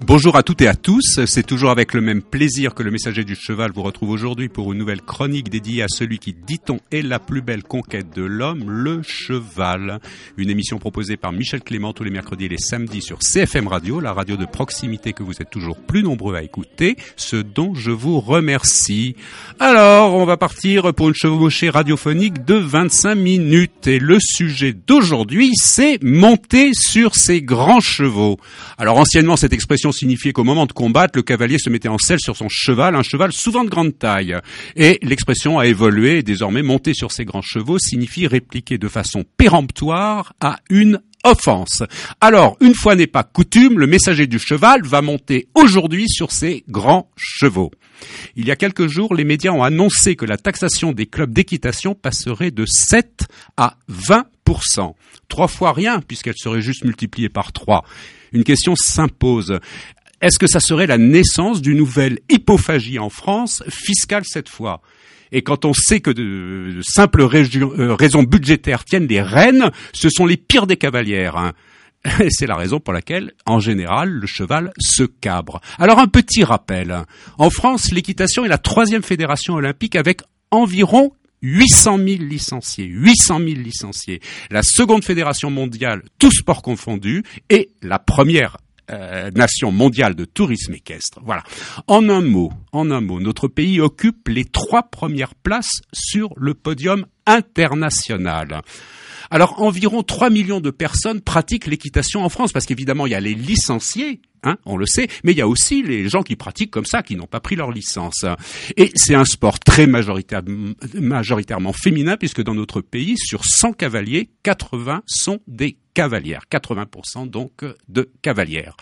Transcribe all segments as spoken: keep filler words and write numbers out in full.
Bonjour à toutes et à tous, c'est toujours avec le même plaisir que le messager du cheval vous retrouve aujourd'hui pour une nouvelle chronique dédiée à celui qui, dit-on, est la plus belle conquête de l'homme, le cheval. Une émission proposée par Michel Clément tous les mercredis et les samedis sur C F M Radio, la radio de proximité que vous êtes toujours plus nombreux à écouter, ce dont je vous remercie. Alors, on va partir pour une chevauchée radiophonique de vingt-cinq minutes et le sujet d'aujourd'hui, c'est monter sur ses grands chevaux. Alors, anciennement, cette expression signifiait qu'au moment de combattre, le cavalier se mettait en selle sur son cheval, un cheval souvent de grande taille. Et l'expression a évolué et désormais monter sur ses grands chevaux signifie répliquer de façon péremptoire à une offense. Alors, une fois n'est pas coutume, le messager du cheval va monter aujourd'hui sur ses grands chevaux. Il y a quelques jours, les médias ont annoncé que la taxation des clubs d'équitation passerait de sept à vingt pour cent. Trois fois rien, puisqu'elle serait juste multipliée par trois. Une question s'impose. Est-ce que ça serait la naissance d'une nouvelle hypophagie en France, fiscale cette fois ? Et quand on sait que de, de simples régions, euh, raisons budgétaires tiennent les rênes, ce sont les pires des cavalières, hein. Et c'est la raison pour laquelle, en général, le cheval se cabre. Alors un petit rappel. En France, l'équitation est la troisième fédération olympique avec environ huit cent mille licenciés. huit cent mille licenciés. La seconde fédération mondiale, tous sports confondus, et la première Euh, nation mondiale de tourisme équestre. Voilà. En un mot, en un mot, notre pays occupe les trois premières places sur le podium international. Alors, environ trois millions de personnes pratiquent l'équitation en France, parce qu'évidemment, il y a les licenciés, hein, on le sait, mais il y a aussi les gens qui pratiquent comme ça, qui n'ont pas pris leur licence. Et c'est un sport très majoritaire, majoritairement féminin, puisque dans notre pays, sur cent cavaliers, quatre-vingts sont des cavalières. quatre-vingts pour cent donc de cavalières.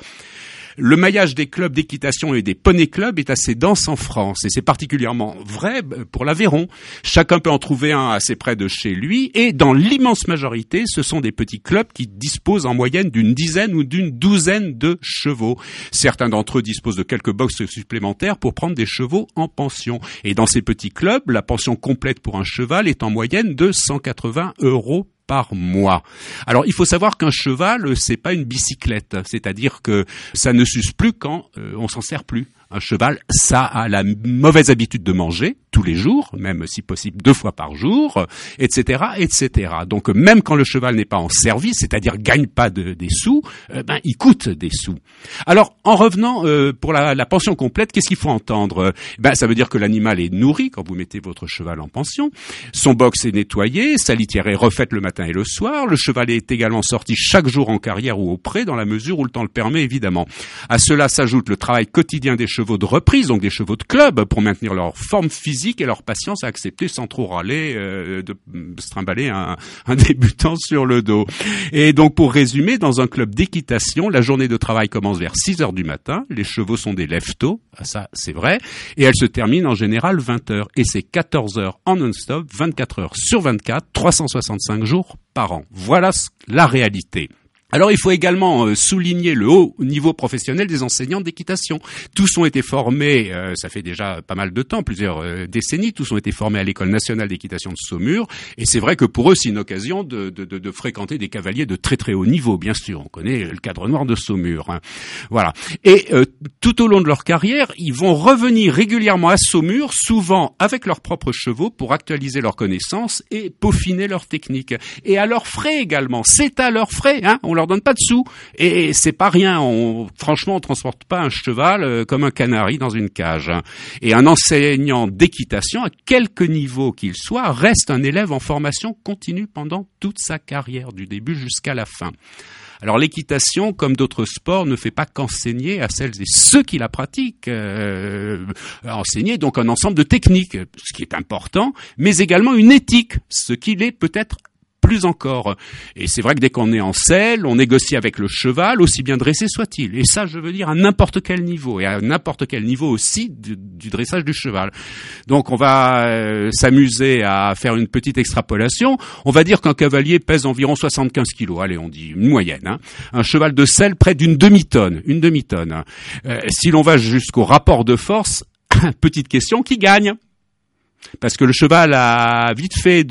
Le maillage des clubs d'équitation et des poney clubs est assez dense en France et c'est particulièrement vrai pour l'Aveyron. Chacun peut en trouver un assez près de chez lui et dans l'immense majorité, ce sont des petits clubs qui disposent en moyenne d'une dizaine ou d'une douzaine de chevaux. Certains d'entre eux disposent de quelques boxes supplémentaires pour prendre des chevaux en pension. Et dans ces petits clubs, la pension complète pour un cheval est en moyenne de cent quatre-vingts euros par mois. Alors, il faut savoir qu'un cheval, c'est pas une bicyclette, c'est-à-dire que ça ne s'use plus quand euh, on s'en sert plus. Un cheval, ça a la mauvaise habitude de manger tous les jours, même si possible deux fois par jour, et cetera, et cetera. Donc, même quand le cheval n'est pas en service, c'est-à-dire gagne pas de, des sous, euh, ben il coûte des sous. Alors, en revenant euh, pour la, la pension complète, qu'est-ce qu'il faut entendre ? Ben, ça veut dire que l'animal est nourri quand vous mettez votre cheval en pension. Son box est nettoyé, sa litière est refaite le matin et le soir. Le cheval est également sorti chaque jour en carrière ou au pré, dans la mesure où le temps le permet, évidemment. À cela s'ajoute le travail quotidien des chevaux de reprise, donc des chevaux de club, pour maintenir leur forme physique et leur patience à accepter sans trop râler euh, de se trimballer un, un débutant sur le dos. Et donc, pour résumer, dans un club d'équitation, la journée de travail commence vers six heures du matin, les chevaux sont des lève-tôt, ça c'est vrai, et elle se termine en général vingt heures, et c'est quatorze heures en non-stop, vingt-quatre heures sur vingt-quatre, trois cent soixante-cinq jours par an. Voilà la réalité. Alors, il faut également euh, souligner le haut niveau professionnel des enseignants d'équitation. Tous ont été formés, euh, ça fait déjà pas mal de temps, plusieurs euh, décennies, tous ont été formés à l'École nationale d'équitation de Saumur. Et c'est vrai que pour eux, c'est une occasion de, de, de, de fréquenter des cavaliers de très très haut niveau, bien sûr. On connaît le cadre noir de Saumur. Hein. Voilà. Et euh, tout au long de leur carrière, ils vont revenir régulièrement à Saumur, souvent avec leurs propres chevaux, pour actualiser leurs connaissances et peaufiner leurs techniques. Et à leurs frais également. C'est à leurs frais, hein. On leur donne pas de sous et c'est pas rien. On, franchement, on transporte pas un cheval euh, comme un canari dans une cage. Et un enseignant d'équitation, à quelque niveau qu'il soit, reste un élève en formation continue pendant toute sa carrière, du début jusqu'à la fin. Alors l'équitation, comme d'autres sports, ne fait pas qu'enseigner à celles et ceux qui la pratiquent, euh, enseigner donc un ensemble de techniques, ce qui est important, mais également une éthique, ce qui l'est peut-être plus encore. Et c'est vrai que dès qu'on est en selle, on négocie avec le cheval, aussi bien dressé soit-il. Et ça, je veux dire, à n'importe quel niveau, et à n'importe quel niveau aussi du, du dressage du cheval. Donc on va euh, s'amuser à faire une petite extrapolation. On va dire qu'un cavalier pèse environ soixante-quinze kilos. Allez, on dit une moyenne. Hein. Un cheval de selle près d'une demi-tonne. Une demi-tonne. Euh, si l'on va jusqu'au rapport de force, petite question, qui gagne ? Parce que le cheval a vite fait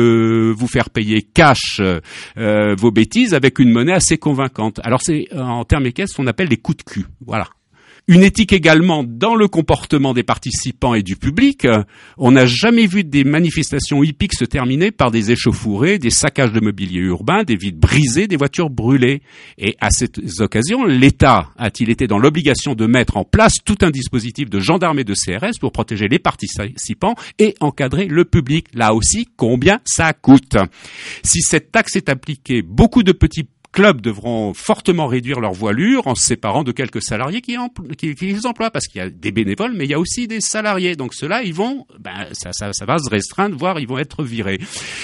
de vous faire payer cash euh, vos bêtises avec une monnaie assez convaincante. Alors c'est en termes équestres ce qu'on appelle des coups de cul. Voilà. Une éthique également dans le comportement des participants et du public. On n'a jamais vu des manifestations hippiques se terminer par des échauffourées, des saccages de mobilier urbain, des vitres brisées, des voitures brûlées. Et à cette occasion, l'État a-t-il été dans l'obligation de mettre en place tout un dispositif de gendarmes et de C R S pour protéger les participants et encadrer le public? Là aussi, combien ça coûte? Si cette taxe est appliquée, beaucoup de petits clubs devront fortement réduire leur voilure en se séparant de quelques salariés qui, empl- qui, qui les emploient, parce qu'il y a des bénévoles, mais il y a aussi des salariés. Donc ceux-là, ils vont, ben ça, ça, ça va se restreindre, voire ils vont être virés.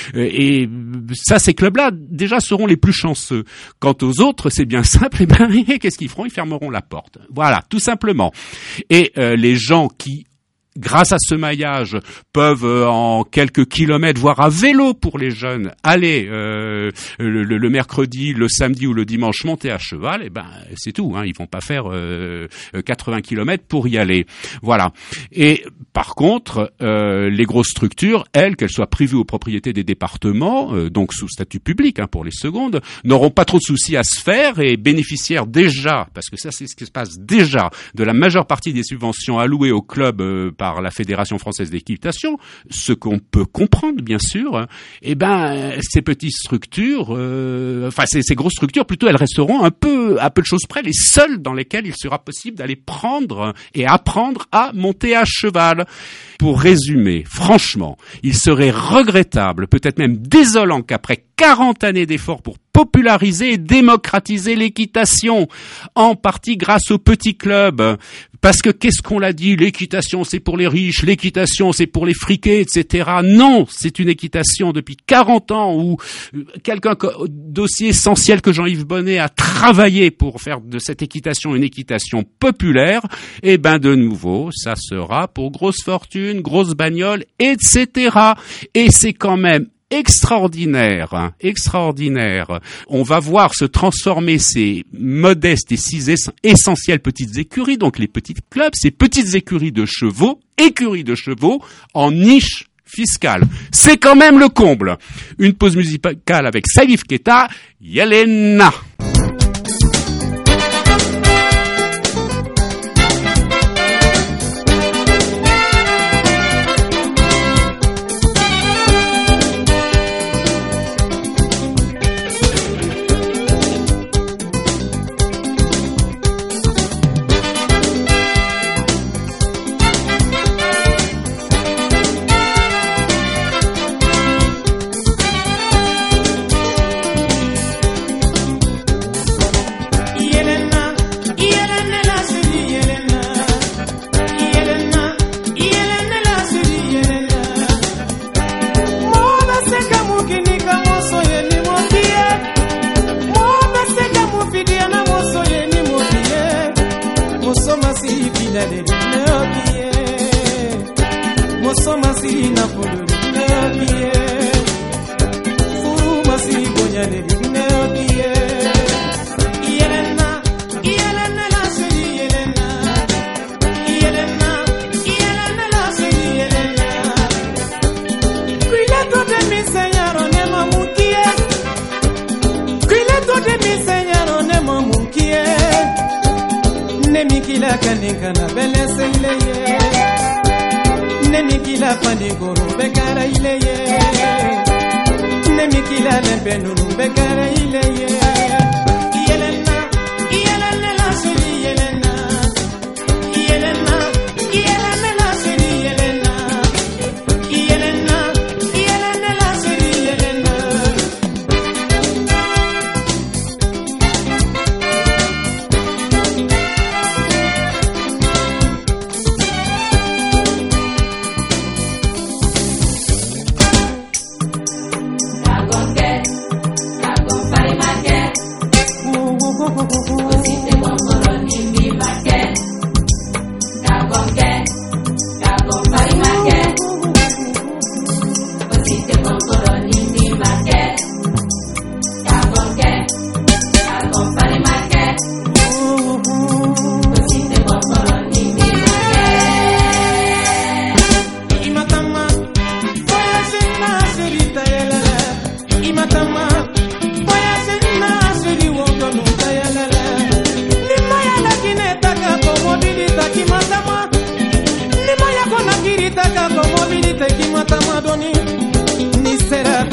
Et ça, ces clubs-là, déjà, seront les plus chanceux. Quant aux autres, c'est bien simple. Et ben, qu'est-ce qu'ils feront? Ils fermeront la porte. Voilà, tout simplement. Et euh, les gens qui grâce à ce maillage, peuvent euh, en quelques kilomètres, voire à vélo pour les jeunes, aller euh, le, le, le mercredi, le samedi ou le dimanche monter à cheval, et ben c'est tout. Hein, ils vont pas faire euh, quatre-vingts kilomètres pour y aller. Voilà. Et par contre, euh, les grosses structures, elles, qu'elles soient privées aux propriétés des départements, euh, donc sous statut public hein, pour les secondes, n'auront pas trop de soucis à se faire et bénéficièrent déjà, parce que ça c'est ce qui se passe déjà, de la majeure partie des subventions allouées aux clubs euh, par la Fédération française d'équitation, ce qu'on peut comprendre bien sûr, eh ben ces petites structures, euh, enfin ces, ces grosses structures plutôt, elles resteront un peu à peu de choses près les seules dans lesquelles il sera possible d'aller prendre et apprendre à monter à cheval. Pour résumer, franchement, il serait regrettable, peut-être même désolant qu'après quarante années d'efforts pour populariser et démocratiser l'équitation, en partie grâce aux petits clubs, parce que qu'est-ce qu'on l'a dit, l'équitation c'est pour les riches, l'équitation c'est pour les friqués, et cetera. Non, c'est une équitation depuis quarante ans où quelqu'un d'aussi essentiel que Jean-Yves Bonnet a travaillé pour faire de cette équitation une équitation populaire. Et ben de nouveau, ça sera pour grosse fortune, grosse bagnole, et cetera. Et c'est quand même extraordinaire, hein, extraordinaire. On va voir se transformer ces modestes et si essentielles petites écuries, donc les petites clubs, ces petites écuries de chevaux, écuries de chevaux, en niche fiscale. C'est quand même le comble. Une pause musicale avec Salif Keita, Yelena.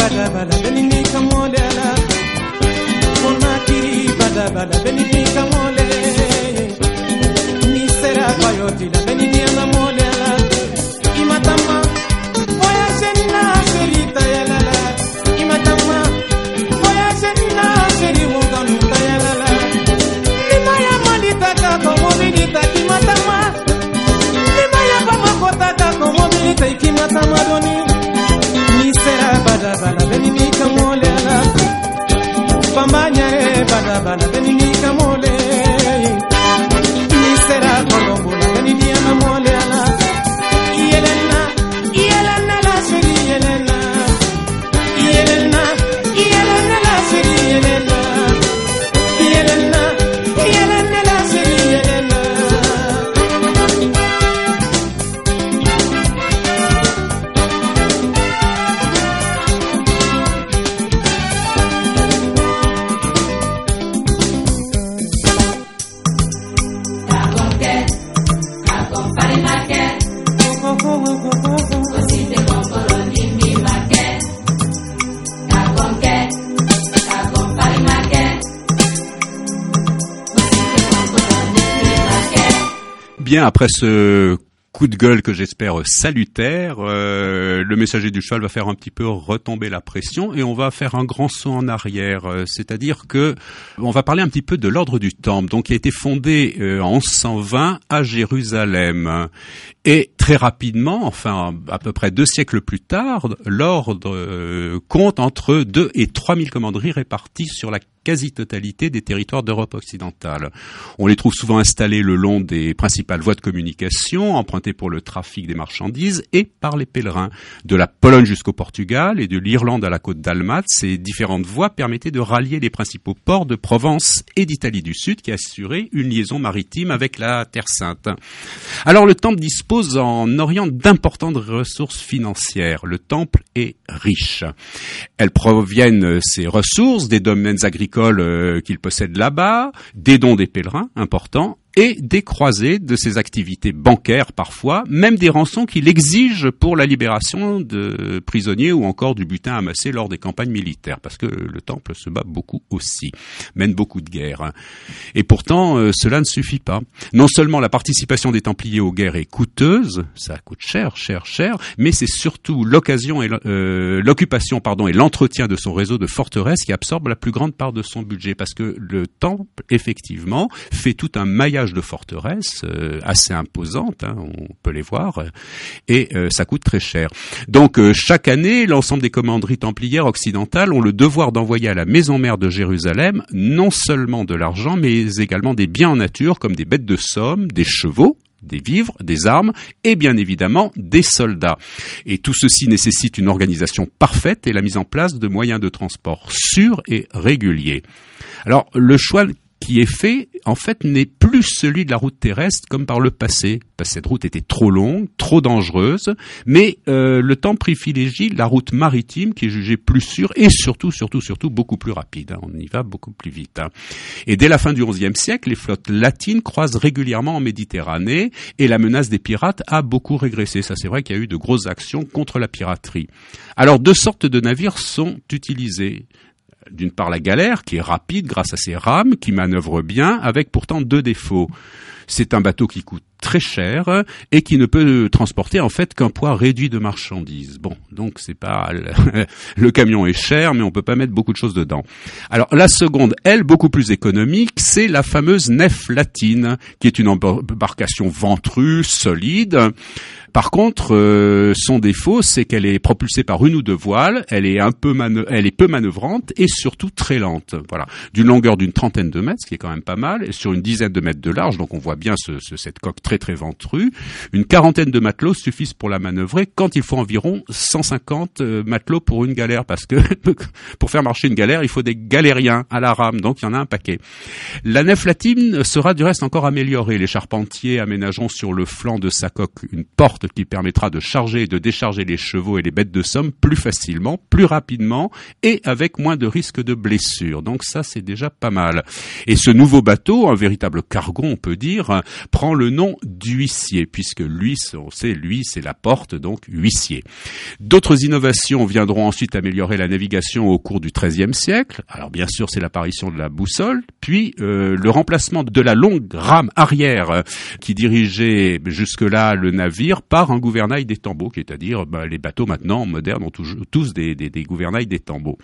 bada bada benini kamole ala Konakiri bada bada benini kamole Ni sera bayoti la benini kamole ala Imatama voyage na serita yala Imatama voyage na seri wonganu yala Limaya malita ka como milita imatama Limaya pama kota ka como milita ikimatama doni Nisera bada bada benini kamole ala Pambanya e bada bada benini kamole Nisera kolombo la benini kamole ala Yelena Yelena la seri Yelena Yelena Yelena la seri Yelena Yelena Yelena la seri Yelena Bien, après ce coup de gueule que j'espère salutaire, euh, le messager du cheval va faire un petit peu retomber la pression et on va faire un grand saut en arrière. Euh, c'est-à-dire que on va parler un petit peu de l'ordre du Temple, donc qui a été fondé euh, en onze cent vingt à Jérusalem. Et très rapidement, enfin à peu près deux siècles plus tard, l'ordre euh, compte entre deux et trois mille commanderies réparties sur la quasi-totalité des territoires d'Europe occidentale. On les trouve souvent installés le long des principales voies de communication, empruntées pour le trafic des marchandises et par les pèlerins. De la Pologne jusqu'au Portugal et de l'Irlande à la côte d'Almath, ces différentes voies permettaient de rallier les principaux ports de Provence et d'Italie du Sud qui assuraient une liaison maritime avec la Terre Sainte. Alors le Temple dispose en Orient d'importantes ressources financières. Le Temple est riche. Elles proviennent, ces ressources, des domaines agricoles qu'il possède là-bas, des dons des pèlerins importants et des croisées de ses activités bancaires parfois, même des rançons qu'il exige pour la libération de prisonniers ou encore du butin amassé lors des campagnes militaires, parce que le Temple se bat beaucoup aussi, mène beaucoup de guerres. Et pourtant, euh, cela ne suffit pas. Non seulement la participation des Templiers aux guerres est coûteuse, ça coûte cher, cher, cher, mais c'est surtout l'occasion et euh, l'occupation, pardon, et l'entretien de son réseau de forteresses qui absorbe la plus grande part de son budget, parce que le Temple, effectivement, fait tout un maillage de forteresses euh, assez imposantes, hein, on peut les voir, euh, et euh, ça coûte très cher. Donc euh, chaque année, l'ensemble des commanderies templières occidentales ont le devoir d'envoyer à la maison mère de Jérusalem non seulement de l'argent, mais également des biens en nature comme des bêtes de somme, des chevaux, des vivres, des armes et bien évidemment des soldats. Et tout ceci nécessite une organisation parfaite et la mise en place de moyens de transport sûrs et réguliers. Alors le choix qui est fait, en fait, n'est plus celui de la route terrestre comme par le passé, parce que cette route était trop longue, trop dangereuse, mais euh, le Temple privilégie la route maritime qui est jugée plus sûre et surtout, surtout, surtout beaucoup plus rapide. Hein, on y va beaucoup plus vite. Hein. Et dès la fin du onzième siècle, les flottes latines croisent régulièrement en Méditerranée et la menace des pirates a beaucoup régressé. Ça, c'est vrai qu'il y a eu de grosses actions contre la piraterie. Alors, deux sortes de navires sont utilisés. D'une part, la galère, qui est rapide grâce à ses rames, qui manœuvre bien, avec pourtant deux défauts. C'est un bateau qui coûte très cher et qui ne peut transporter en fait qu'un poids réduit de marchandises. Bon, donc c'est pas le, le camion est cher, mais on peut pas mettre beaucoup de choses dedans. Alors la seconde, elle, beaucoup plus économique, c'est la fameuse nef latine, qui est une embarcation ventrue, solide. Par contre, euh, son défaut, c'est qu'elle est propulsée par une ou deux voiles, elle est un peu manœ- elle est peu manœuvrante et surtout très lente. Voilà, d'une longueur d'une trentaine de mètres, ce qui est quand même pas mal, et sur une dizaine de mètres de large, donc on voit bien ce, ce, cette coque très très ventrue. Une quarantaine de matelots suffisent pour la manœuvrer quand il faut environ cent cinquante matelots pour une galère, parce que pour faire marcher une galère, il faut des galériens à la rame, donc il y en a un paquet. La nef latine sera du reste encore améliorée. Les charpentiers aménageront sur le flanc de sa coque une porte qui permettra de charger et de décharger les chevaux et les bêtes de somme plus facilement, plus rapidement et avec moins de risques de blessures. Donc ça, c'est déjà pas mal. Et ce nouveau bateau, un véritable cargo, on peut dire, navire prend le nom d'huissier, puisque lui, on sait, lui, c'est la porte, donc huissier. D'autres innovations viendront ensuite améliorer la navigation au cours du treizième siècle. Alors bien sûr, c'est l'apparition de la boussole, puis euh, le remplacement de la longue rame arrière euh, qui dirigeait jusque-là le navire par un gouvernail d'étambot, c'est-à-dire ben, les bateaux maintenant modernes ont toujours, tous des, des, des gouvernails d'étambot.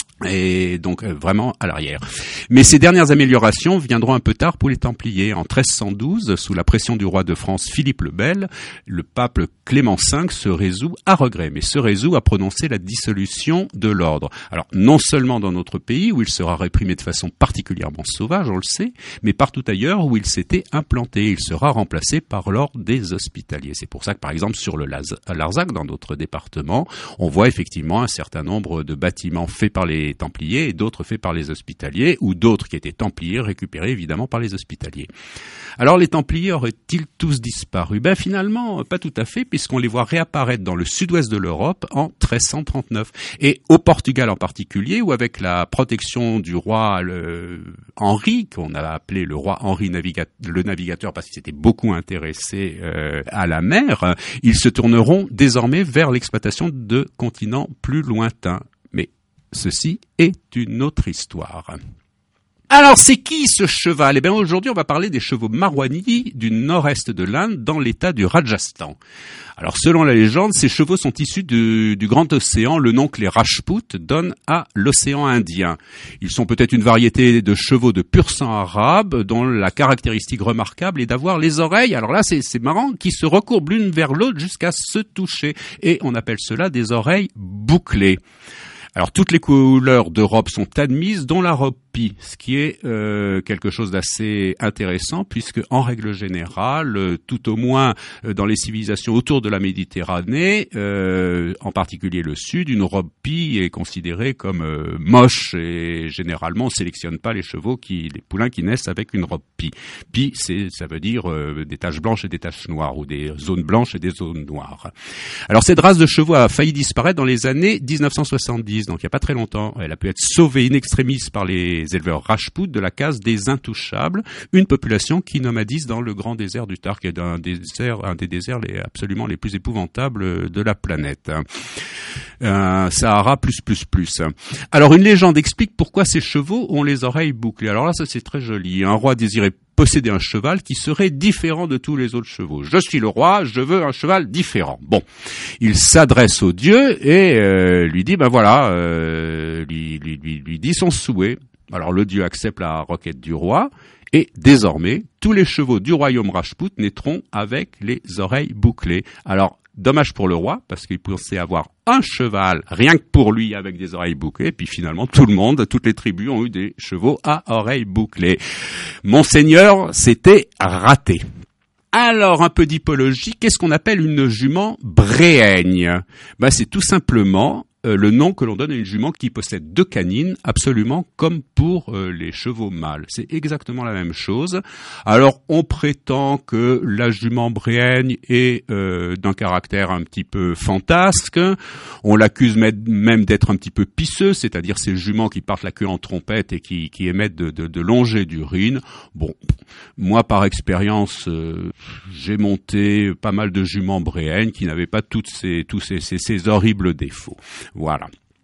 Et donc euh, vraiment à l'arrière. Mais ces dernières améliorations viendront un peu tard pour les Templiers. En treize cent douze, sous la pression du roi de France Philippe le Bel, le pape Clément cinq se résout, à regret, mais se résout à prononcer la dissolution de l'ordre. Alors non seulement dans notre pays, où il sera réprimé de façon particulièrement sauvage, on le sait, mais partout ailleurs où il s'était implanté. Il sera remplacé par l'ordre des Hospitaliers. C'est pour ça que par exemple sur le Larzac, dans notre département, on voit effectivement un certain nombre de bâtiments faits par les Templiers et d'autres faits par les Hospitaliers, ou d'autres qui étaient Templiers récupérés évidemment par les Hospitaliers. Alors les Templiers auraient-ils tous disparu? Ben finalement, pas tout à fait, puisqu'on les voit réapparaître dans le sud-ouest de l'Europe en treize cent trente-neuf. Et au Portugal en particulier, où avec la protection du roi le, Henri, qu'on a appelé le roi Henri Naviga- le navigateur parce qu'il s'était beaucoup intéressé euh, à la mer, ils se tourneront désormais vers l'exploitation de continents plus lointains. Mais ceci est une autre histoire. Alors, c'est qui ce cheval? Eh bien, aujourd'hui, on va parler des chevaux Marwani du nord-est de l'Inde, dans l'état du Rajasthan. Alors, selon la légende, ces chevaux sont issus du, du grand océan, le nom que les Rajputs donnent à l'océan Indien. Ils sont peut-être une variété de chevaux de pur sang arabe, dont la caractéristique remarquable est d'avoir les oreilles, alors là, c'est, c'est marrant, qui se recourbent l'une vers l'autre jusqu'à se toucher. Et on appelle cela des oreilles bouclées. Alors, toutes les couleurs de robe sont admises, dont la robe pie, ce qui est euh, quelque chose d'assez intéressant, puisque en règle générale, tout au moins dans les civilisations autour de la Méditerranée, euh, en particulier le sud, une robe pie est considérée comme euh, moche, et généralement on sélectionne pas les chevaux, qui, les poulains qui naissent avec une robe pie. Pie, c'est, ça veut dire euh, des taches blanches et des taches noires, ou des zones blanches et des zones noires. Alors cette race de chevaux a failli disparaître dans les années dix-neuf cent soixante-dix, donc il n'y a pas très longtemps. Elle a pu être sauvée in extremis par les éleveurs Rajputs de la case des Intouchables, une population qui nomadise dans le grand désert du Tar, qui est un désert, un des déserts les, absolument les plus épouvantables de la planète. Euh, Sahara plus plus plus. Alors une légende explique pourquoi ces chevaux ont les oreilles bouclées. Alors là, ça c'est très joli. Un roi désirait posséder un cheval qui serait différent de tous les autres chevaux. Je suis le roi, je veux un cheval différent. Bon, il s'adresse au dieu et euh, lui dit, ben voilà, euh, lui, lui, lui, lui dit son souhait. Alors le dieu accepte la requête du roi et désormais, tous les chevaux du royaume Rajput naîtront avec les oreilles bouclées. Alors, dommage pour le roi, parce qu'il pensait avoir un cheval, rien que pour lui, avec des oreilles bouclées, et puis finalement, tout le monde, toutes les tribus ont eu des chevaux à oreilles bouclées. Monseigneur, c'était raté. Alors, un peu d'hypologie, qu'est-ce qu'on appelle une jument bréhaigne? Ben, c'est tout simplement Euh, le nom que l'on donne à une jument qui possède deux canines, absolument comme pour euh, les chevaux mâles. C'est exactement la même chose. Alors, on prétend que la jument bréhaigne est euh, d'un caractère un petit peu fantasque. On l'accuse même d'être un petit peu pisseux, c'est-à-dire ces juments qui partent la queue en trompette et qui, qui émettent de, de, de longées d'urine. Bon, moi, par expérience, euh, j'ai monté pas mal de juments bréhaignes qui n'avaient pas toutes ces, tous ces, ces, ces horribles défauts. Voilà.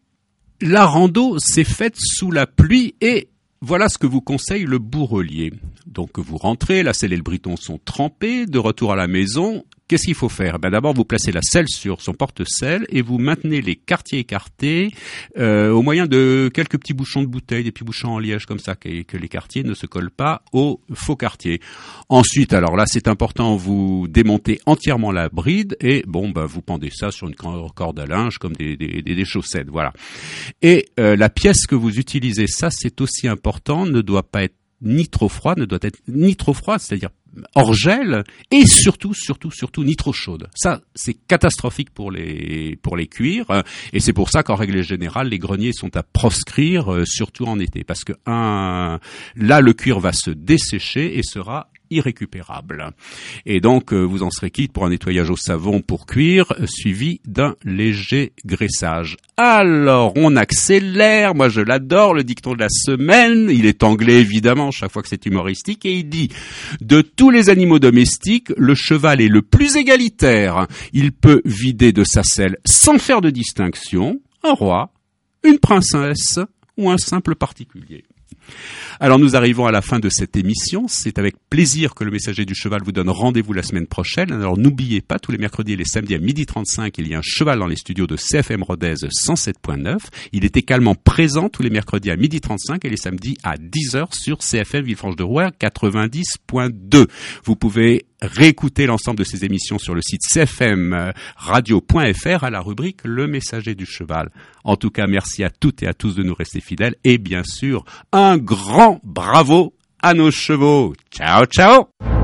La rando s'est faite sous la pluie et voilà ce que vous conseille le bourrelier. Donc vous rentrez, la selle et le briton sont trempés, de retour à la maison. Qu'est-ce qu'il faut faire? Ben d'abord, vous placez la selle sur son porte-selle et vous maintenez les quartiers écartés euh, au moyen de quelques petits bouchons de bouteille, des petits bouchons en liège comme ça, que, que les quartiers ne se collent pas aux faux quartiers. Ensuite, alors là, c'est important, vous démontez entièrement la bride et bon, ben vous pendez ça sur une corde à linge comme des, des, des, des chaussettes, voilà. Et euh, la pièce que vous utilisez, ça c'est aussi important, ne doit pas être ni trop froide, ne doit être ni trop froide, c'est-à-dire hors gel, et surtout, surtout, surtout, ni trop chaude. Ça, c'est catastrophique pour les pour les cuirs, et c'est pour ça qu'en règle générale, les greniers sont à proscrire, surtout en été, parce que un, là, le cuir va se dessécher et sera irrécupérable. Et donc, euh, vous en serez quitte pour un nettoyage au savon pour cuir, euh, suivi d'un léger graissage. Alors, on accélère. Moi, je l'adore, le dicton de la semaine. Il est anglais, évidemment, chaque fois que c'est humoristique. Et il dit, de tous les animaux domestiques, le cheval est le plus égalitaire. Il peut vider de sa selle sans faire de distinction un roi, une princesse ou un simple particulier. Alors nous arrivons à la fin de cette émission. C'est avec plaisir que le Messager du Cheval vous donne rendez-vous la semaine prochaine. Alors n'oubliez pas, tous les mercredis et les samedis à midi trente-cinq, il y a un cheval dans les studios de C F M Rodez cent sept point neuf. Il est également présent tous les mercredis à midi trente-cinq et les samedis à dix heures sur C F M Villefranche-de-Rouergue quatre-vingt-dix point deux. Vous pouvez réécouter l'ensemble de ces émissions sur le site c f m radio point f r à la rubrique Le Messager du Cheval. En tout cas, merci à toutes et à tous de nous rester fidèles et bien sûr, un grand bravo à nos chevaux. Ciao, ciao!